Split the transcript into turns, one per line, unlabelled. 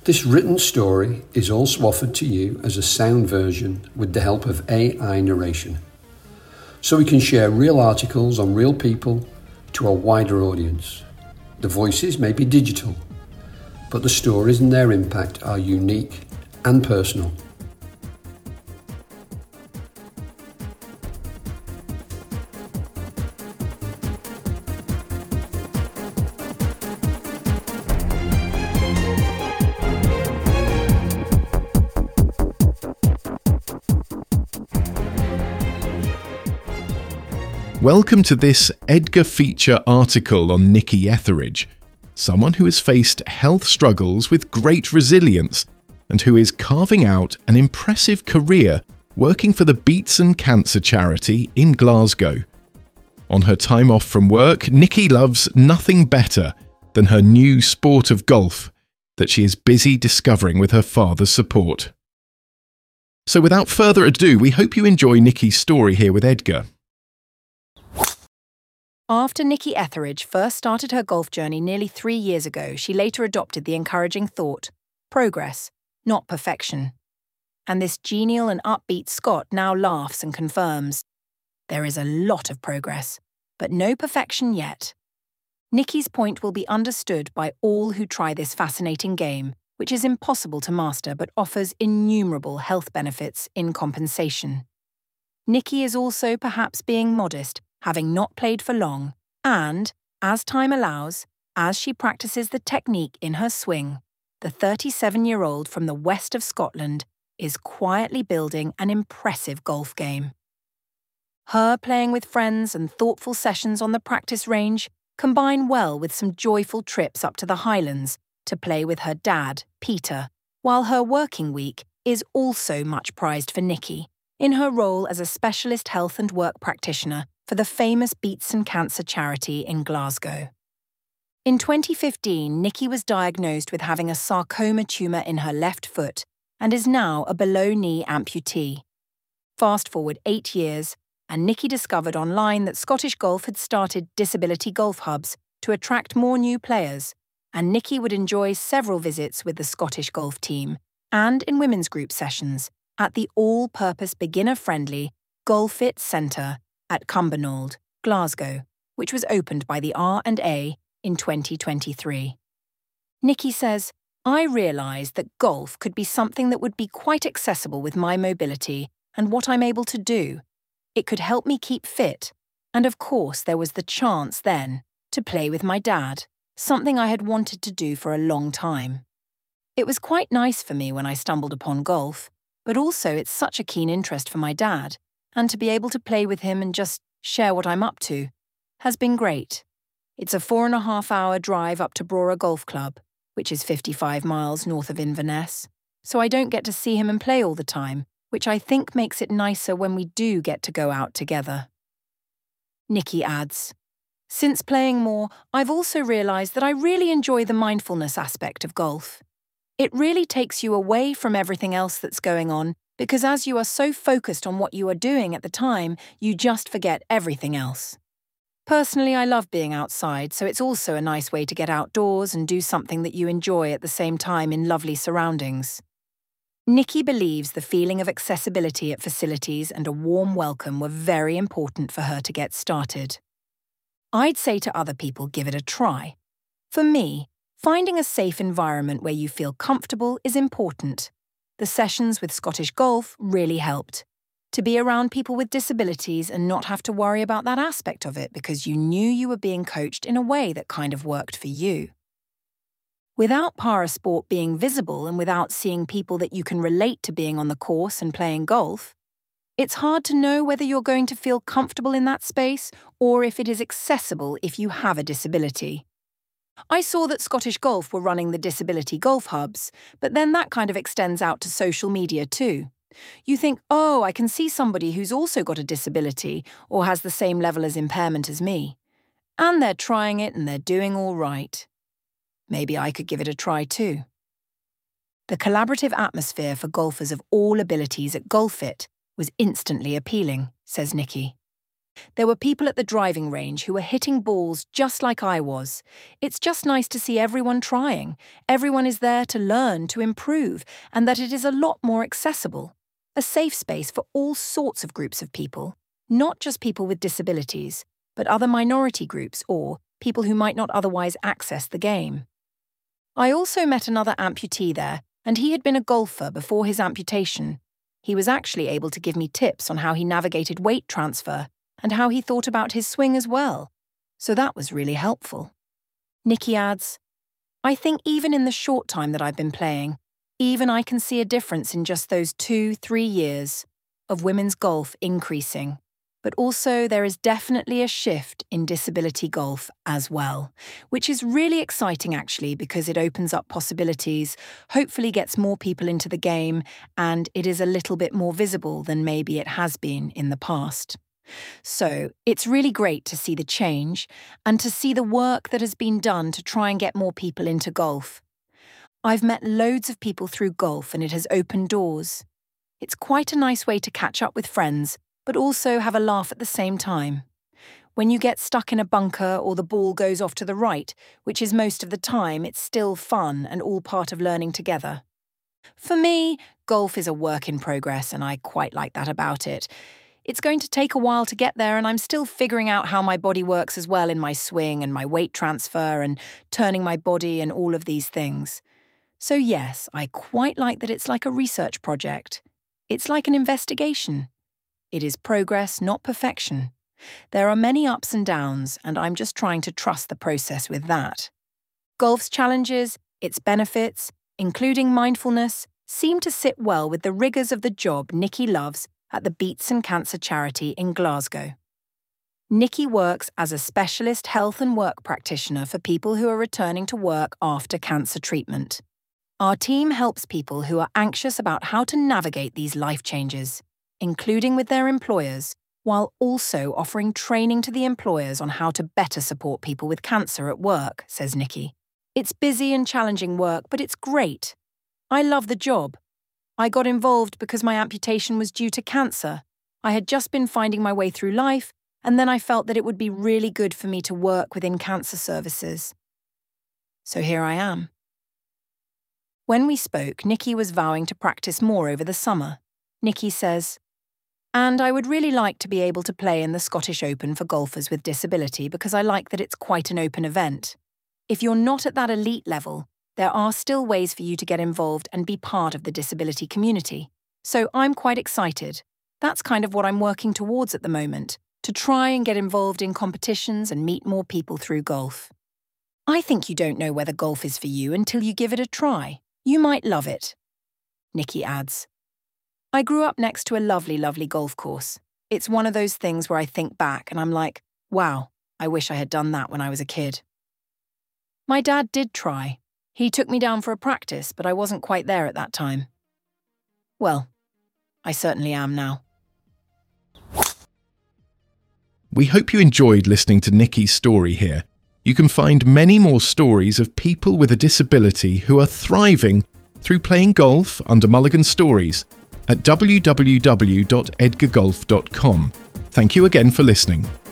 This written story is also offered to you as a sound version with the help of AI narration, so we can share real articles on real people to a wider audience. The voices may be digital, but the stories and their impact are unique and personal.
Welcome to this Edgar feature article on Nikki Etheridge, someone who has faced health struggles with great resilience and who is carving out an impressive career working for the Beatson Cancer Charity in Glasgow. On her time off from work, Nikki loves nothing better than her new sport of golf that she is busy discovering with her father's support. So without further ado, we hope you enjoy Nikki's story here with Edgar.
After Nikki Etheridge first started her golf journey nearly 3 years ago, she later adopted the encouraging thought, progress, not perfection. And this genial and upbeat Scot now laughs and confirms. There is a lot of progress, but no perfection yet. Nikki's point will be understood by all who try this fascinating game, which is impossible to master but offers innumerable health benefits in compensation. Nikki is also perhaps being modest, having not played for long, and, as time allows, as she practices the technique in her swing, the 37-year-old from the west of Scotland is quietly building an impressive golf game. Her playing with friends and thoughtful sessions on the practice range combine well with some joyful trips up to the Highlands to play with her dad, Peter, while her working week is also much prized for Nikki in her role as a specialist health and work practitioner for the famous Beatson Cancer Charity in Glasgow. In 2015, Nikki was diagnosed with having a sarcoma tumour in her left foot and is now a below-knee amputee. Fast forward 8 years, and Nikki discovered online that Scottish Golf had started disability golf hubs to attract more new players, and Nikki would enjoy several visits with the Scottish Golf team and in women's group sessions at the all-purpose beginner-friendly GolfIt Centre at Cumbernauld, Glasgow, which was opened by the R&A in 2023. Nikki says, "I realised that golf could be something that would be quite accessible with my mobility and what I'm able to do. It could help me keep fit, and of course there was the chance then to play with my dad, something I had wanted to do for a long time. It was quite nice for me when I stumbled upon golf, but also it's such a keen interest for my dad, and to be able to play with him and just share what I'm up to has been great. It's a 4.5-hour drive up to Brora Golf Club, which is 55 miles north of Inverness, so I don't get to see him and play all the time, which I think makes it nicer when we do get to go out together." Nikki adds, "Since playing more, I've also realised that I really enjoy the mindfulness aspect of golf. It really takes you away from everything else that's going on, because as you are so focused on what you are doing at the time, you just forget everything else. Personally, I love being outside, so it's also a nice way to get outdoors and do something that you enjoy at the same time in lovely surroundings." Nikki believes the feeling of accessibility at facilities and a warm welcome were very important for her to get started. "I'd say to other people, give it a try. For me, finding a safe environment where you feel comfortable is important. The sessions with Scottish Golf really helped. To be around people with disabilities and not have to worry about that aspect of it because you knew you were being coached in a way that kind of worked for you. Without para-sport being visible and without seeing people that you can relate to being on the course and playing golf, it's hard to know whether you're going to feel comfortable in that space or if it is accessible if you have a disability. I saw that Scottish Golf were running the disability golf hubs, but then that kind of extends out to social media too. You think, oh, I can see somebody who's also got a disability or has the same level of impairment as me. And they're trying it and they're doing all right. Maybe I could give it a try too." The collaborative atmosphere for golfers of all abilities at GolfIt was instantly appealing, says Nikki. There were people at the driving range who were hitting balls just like I was. It's just nice to see everyone trying. Everyone is there to learn, to improve, and that it is a lot more accessible. A safe space for all sorts of groups of people, not just people with disabilities, but other minority groups or people who might not otherwise access the game. I also met another amputee there, and he had been a golfer before his amputation. He was actually able to give me tips on how he navigated weight transfer and how he thought about his swing as well. So that was really helpful. Nikki adds, I think even in the short time that I've been playing, even I can see a difference in just those 2-3 years of women's golf increasing. But also there is definitely a shift in disability golf as well, which is really exciting actually because it opens up possibilities, hopefully gets more people into the game, and it is a little bit more visible than maybe it has been in the past. So it's really great to see the change and to see the work that has been done to try and get more people into golf. I've met loads of people through golf and it has opened doors. It's quite a nice way to catch up with friends, but also have a laugh at the same time. When you get stuck in a bunker or the ball goes off to the right, which is most of the time, it's still fun and all part of learning together. For me, golf is a work in progress and I quite like that about it. It's going to take a while to get there and I'm still figuring out how my body works as well in my swing and my weight transfer and turning my body and all of these things. So yes, I quite like that it's like a research project. It's like an investigation. It is progress, not perfection. There are many ups and downs, and I'm just trying to trust the process with that. Golf's challenges, its benefits, including mindfulness, seem to sit well with the rigours of the job Nikki loves at the Beats and Cancer charity in Glasgow. Nikki works as a specialist health and work practitioner for people who are returning to work after cancer treatment. Our team helps people who are anxious about how to navigate these life changes, including with their employers, while also offering training to the employers on how to better support people with cancer at work, says Nikki. It's busy and challenging work, but it's great. I love the job. I got involved because my amputation was due to cancer. I had just been finding my way through life, and then I felt that it would be really good for me to work within cancer services. So here I am. When we spoke, Nikki was vowing to practice more over the summer. Nikki says, and I would really like to be able to play in the Scottish Open for golfers with disability because I like that it's quite an open event. If you're not at that elite level, there are still ways for you to get involved and be part of the disability community. So I'm quite excited. That's kind of what I'm working towards at the moment, to try and get involved in competitions and meet more people through golf. I think you don't know whether golf is for you until you give it a try. You might love it. Nikki adds, I grew up next to a lovely, lovely golf course. It's one of those things where I think back and I'm like, wow, I wish I had done that when I was a kid. My dad did try. He took me down for a practice, but I wasn't quite there at that time. Well, I certainly am now.
We hope you enjoyed listening to Nikki's story here. You can find many more stories of people with a disability who are thriving through playing golf under Mulligan Stories at www.edgargolf.com. Thank you again for listening.